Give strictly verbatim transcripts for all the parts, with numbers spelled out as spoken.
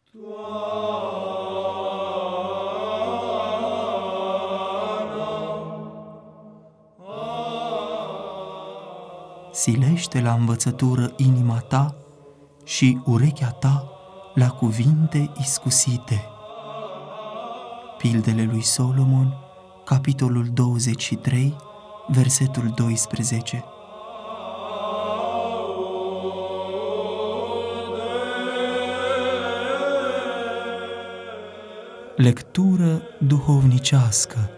Silește la învățătură inima ta și urechea ta la cuvinte iscusite. Pildele lui Solomon, capitolul douăzeci și trei, versetul doisprezece. Lectură duhovnicească.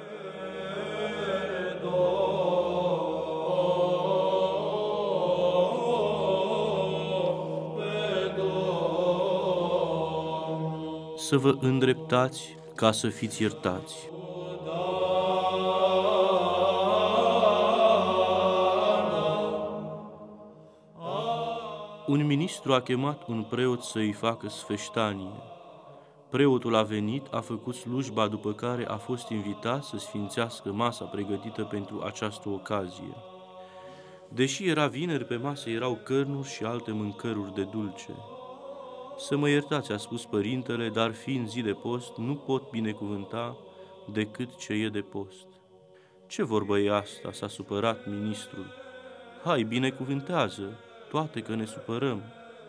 Să vă îndreptați ca să fiți iertați. Un ministru a chemat un preot să-i facă sfeștanie. Preotul a venit, a făcut slujba, după care a fost invitat să sfințească masa pregătită pentru această ocazie. Deși era vineri, pe masă erau cărnuri și alte mâncăruri de dulce. Să mă iertați, a spus părintele, dar fiind zi de post, nu pot binecuvânta decât ce e de post. Ce vorbă e asta? S-a supărat ministrul. Hai, binecuvântează, toate că ne supărăm.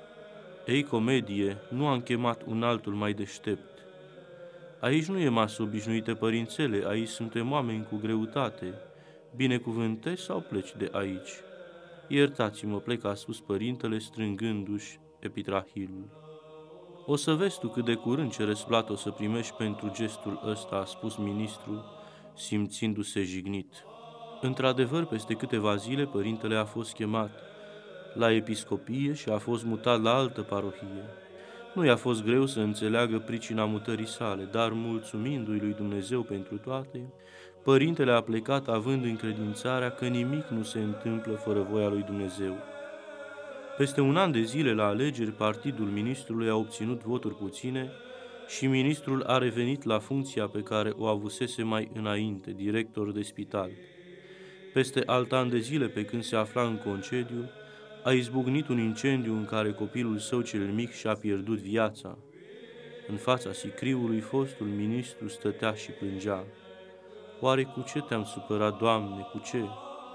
Ei, comedie, nu am chemat un altul mai deștept. Aici nu e masă obișnuită, părințele, aici suntem oameni cu greutate. Binecuvântezi sau pleci de aici? Iertați-mă, plec, a spus părintele, strângându-și epitrahilul. O să vezi tu cât de curând ce răsplată o să primești pentru gestul ăsta, a spus ministrul, simțindu-se jignit. Într-adevăr, peste câteva zile, părintele a fost chemat la episcopie și a fost mutat la altă parohie. Nu i-a fost greu să înțeleagă pricina mutării sale, dar mulțumindu-i lui Dumnezeu pentru toate, părintele a plecat având încredințarea că nimic nu se întâmplă fără voia lui Dumnezeu. Peste un an de zile la alegeri, partidul ministrului a obținut voturi puține și ministrul a revenit la funcția pe care o avusese mai înainte, director de spital. Peste alt an de zile, pe când se afla în concediu, a izbucnit un incendiu în care copilul său cel mic și-a pierdut viața. În fața sicriului, fostul ministru stătea și plângea. Oare cu ce te-am supărat, Doamne, cu ce?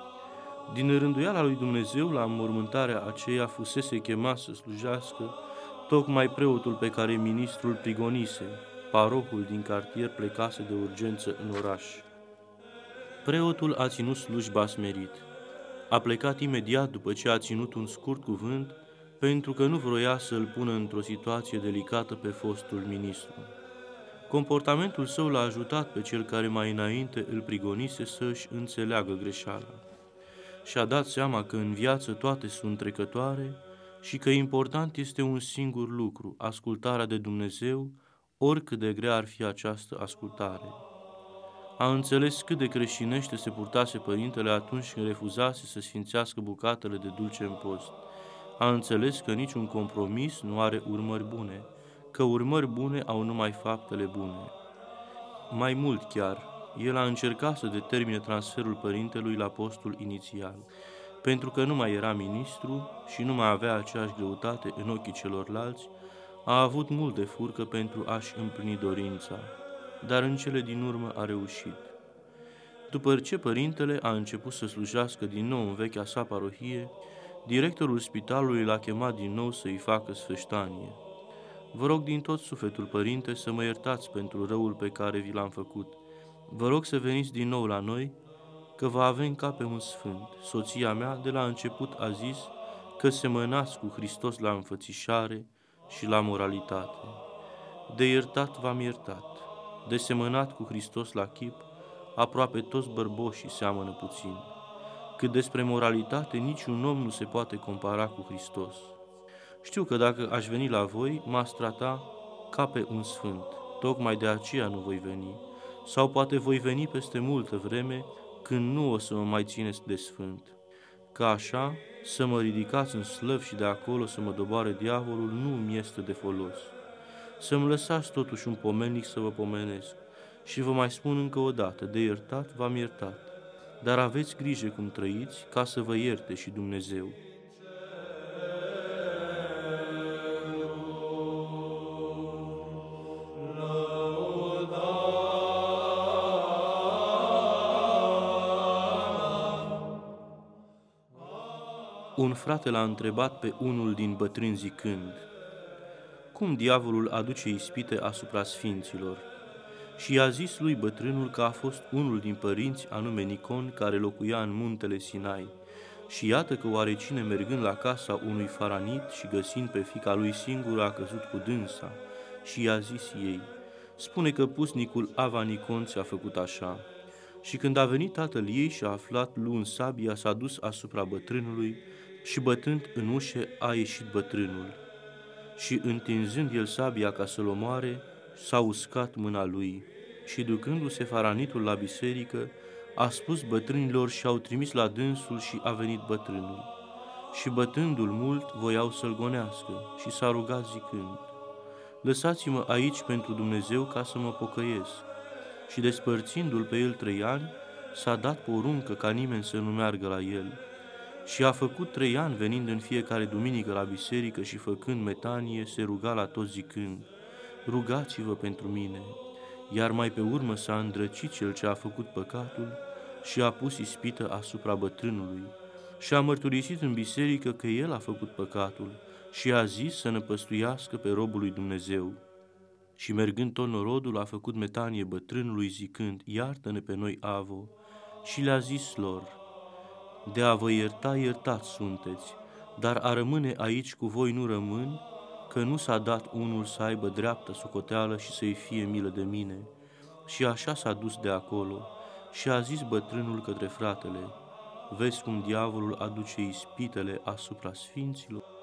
Din rânduiala lui Dumnezeu, la înmormântarea aceea fusese chemat să slujească tocmai preotul pe care ministrul prigonise. Parohul din cartier plecase de urgență în oraș. Preotul a ținut slujba smerit. A plecat imediat după ce a ținut un scurt cuvânt, pentru că nu vroia să îl pună într-o situație delicată pe fostul ministru. Comportamentul său l-a ajutat pe cel care mai înainte îl prigonise să își înțeleagă greșeala. Și-a dat seama că în viață toate sunt trecătoare și că important este un singur lucru, ascultarea de Dumnezeu, oricât de grea ar fi această ascultare. A înțeles cât de creștinește se purtase părintele atunci când refuzase să sfințească bucatele de dulce în post. A înțeles că niciun compromis nu are urmări bune, că urmări bune au numai faptele bune. Mai mult chiar, el a încercat să determine transferul părintelui la postul inițial, pentru că nu mai era ministru și nu mai avea aceeași greutate în ochii celorlalți, a avut mult de furcă pentru a-și împlini dorința, dar în cele din urmă a reușit. După ce părintele a început să slujească din nou în vechea sa parohie, directorul spitalului l-a chemat din nou să-i facă sfeștanie. Vă rog din tot sufletul, părinte, să mă iertați pentru răul pe care vi l-am făcut. Vă rog să veniți din nou la noi, că vă avem ca pe un sfânt. Soția mea de la început a zis că semănați cu Hristos la înfățișare și la moralitate. De iertat v-am iertat, de semănat cu Hristos la chip, aproape toți bărboșii seamănă puțin. Cât despre moralitate, niciun om nu se poate compara cu Hristos. Știu că dacă aș veni la voi, m-ați trata ca pe un sfânt, tocmai de aceea nu voi veni, sau poate voi veni peste multă vreme, când nu o să mă mai țineți de sfânt. Ca așa, să mă ridicați în slăv și de acolo să mă doboare diavolul nu mi este de folos. Să-mi lăsați totuși un pomelnic să vă pomenesc și vă mai spun încă o dată, de iertat v-am iertat, dar aveți grijă cum trăiți ca să vă ierte și Dumnezeu. Un frate l-a întrebat pe unul din bătrâni zicând: cum diavolul aduce ispite asupra sfinților? Și i-a zis lui bătrânul că a fost unul din părinți, anume Nicon, care locuia în muntele Sinai. Și iată că oarecine, mergând la casa unui faranit și găsind pe fiica lui singură, a căzut cu dânsa și i-a zis ei: spune că pusnicul Ava Nicon ți-a făcut așa. Și când a venit tatăl ei și a aflat, luând sabia, s-a dus asupra bătrânului și bătând în ușe a ieșit bătrânul. Și întinzând el sabia ca să-l omoare, s-a uscat mâna lui. Și ducându-se faranitul la biserică, a spus bătrânilor și au trimis la dânsul și a venit bătrânul. Și bătându-l mult, voiau să-l gonească și s-a rugat zicând: lăsați-mă aici pentru Dumnezeu ca să mă pocăiesc. Și despărțindu-l pe el trei ani, s-a dat poruncă ca nimeni să nu meargă la el. Și a făcut trei ani, venind în fiecare duminică la biserică și făcând metanie, se ruga la toți zicând: rugați-vă pentru mine. Iar mai pe urmă s-a îndrăcit cel ce a făcut păcatul și a pus ispită asupra bătrânului și a mărturisit în biserică că el a făcut păcatul și a zis să năpăstuiască pe robul lui Dumnezeu. Și mergând tot norodul, a făcut metanie bătrânului zicând: iartă-ne pe noi, Avo. Și le-a zis lor: de a vă ierta, iertați sunteți, dar a rămâne aici cu voi nu rămân, că nu s-a dat unul să aibă dreaptă socoteală și să-i fie milă de mine. Și așa s-a dus de acolo și a zis bătrânul către fratele: vezi cum diavolul aduce ispitele asupra sfinților?